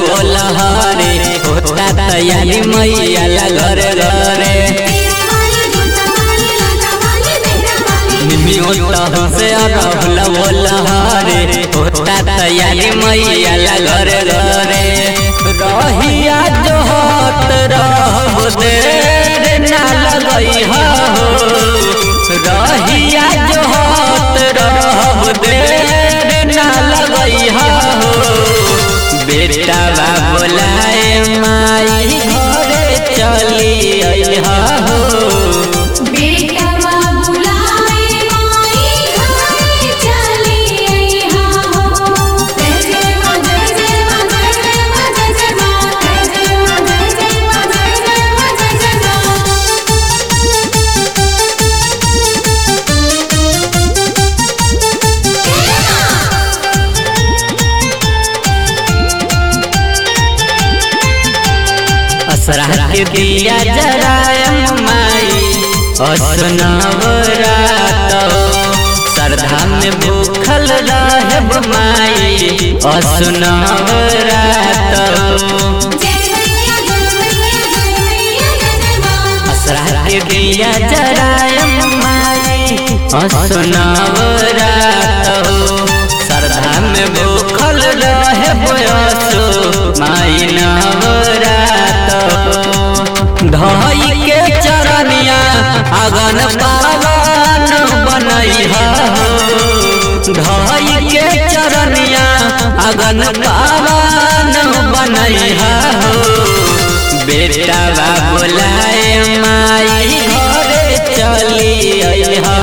बोला हरे होता तैयारी मैया ला घरे घरे से राहुल बोला हरे होता तैयारी मैया ला घरे घरे रहिया जो होत रह देर ना लगई हो रहिया जो होत रह देर ना लगई हो बेटा बोलाए माई घरे चली आई हो असरा के दिया जरायम माई असनवरात श्रद्धा में भूखल रहब माई असनवरात असरा के दिया जरायम माई असनवरात श्रद्धा में भूखल रहब असो माई नवरात धई के चरनिया अगन पावन बनई हो धई के चरनिया अगन पावन बनई हो बेटा बोलाए माई घरे चली आई हो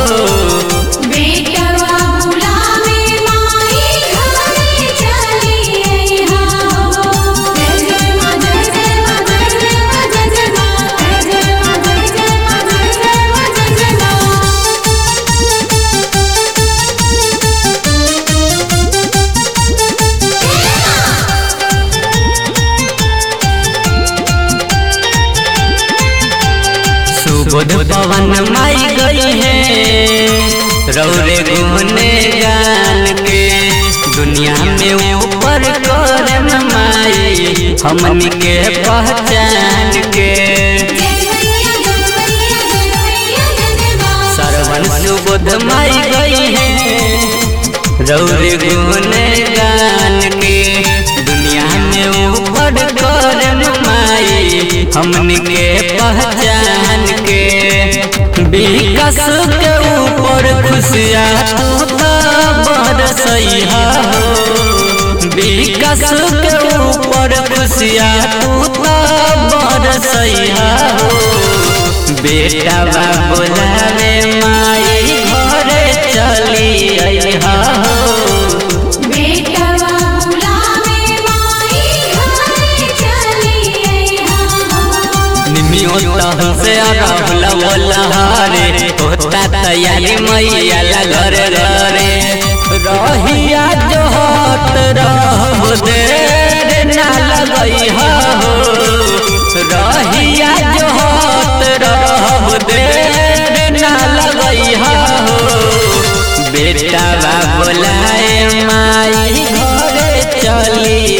बुध पवन माई गई है रौरे गुने गान के दुनिया में ऊपर करम माई हमन के पहचान के सरवन सुबुध माई गई है रौरे गुने गान के दुनिया में ऊपर करम माई हमन के पहचान के विकास के ऊपर खुशिया तू बरसई हो विकास के ऊपर खुशिया तू बरसई हो बेटा बोलावे माई घरे चली आई हो से राहुल बोला हरे होता तैयारी मैया ला घरे घरे रहिया जो होत रह देर ना लगई हो रहिया जो होत रह देर ना लगई हो बेटा बोलाए माई घरे चली